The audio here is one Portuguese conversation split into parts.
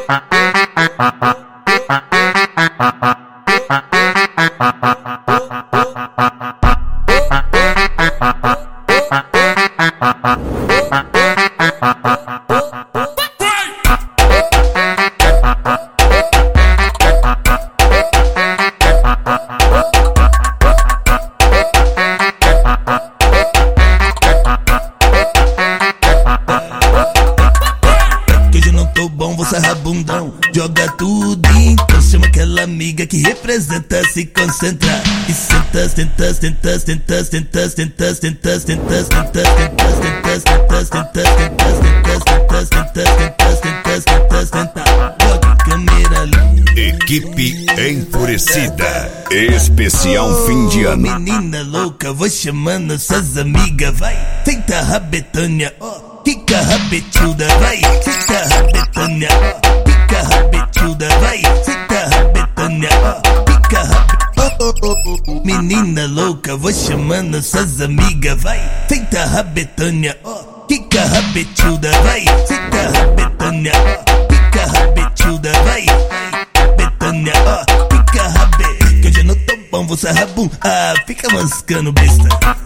Você rabundão, joga tudo, então chama aquela amiga que representa, se concentra e senta, senta, senta, senta, senta, senta, senta, senta, senta, senta, senta, senta, senta, senta, senta, joga câmera ali. Equipe Enfurecida, especial fim de ano. Menina louca, vou chamando suas amigas, vai, senta rabetânia, ó. Fica rabetilda, vai, senta rabetânia, ó. Fica rabetilda, vai, senta rabetânia, ó. Fica rabetânia. Menina louca, vou chamando suas amigas, vai, senta rabetânia, ó. Fica rabetilda, vai, senta rabetânia, ó. Fica rabetilda, vai, rabetânia, ó. Fica rabetânia. Que hoje eu não tô bom, você rabum, ah, fica mascando besta.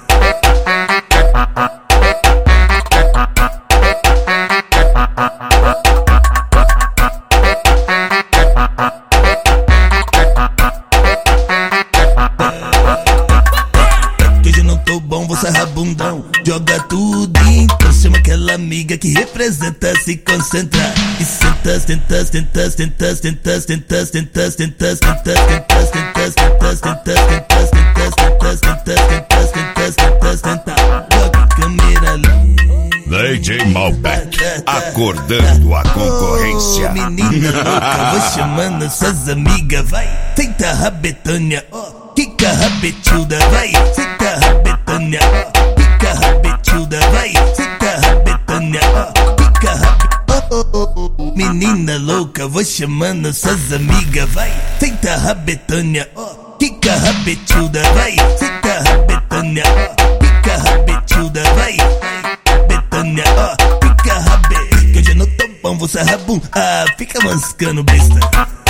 Você rabundão, joga tudo, então chama aquela amiga que representa, se concentra e senta, senta, senta, senta, senta, senta, senta, senta, senta, senta, senta, senta, senta, senta, senta, senta, senta, senta, joga câmera ali. DJ Malbec, acordando a concorrência. Menina louca, vou chamando suas amigas, vai, senta rabetânia, ó. Fica rabetilda, vai, senta rabetânia, ó. Fica rabetilda, vai, senta rabetânia, ó. Fica rabetânia. Menina louca, vou chamando suas amigas, vai, senta rabetânia, ó. Fica rabetilda, vai, senta rabetânia, ó. Fica rabetilda, vai, rabetânia, ó. Fica rabetânia. Que hoje eu não tô bom, você rabum, ah, fica mascando besta.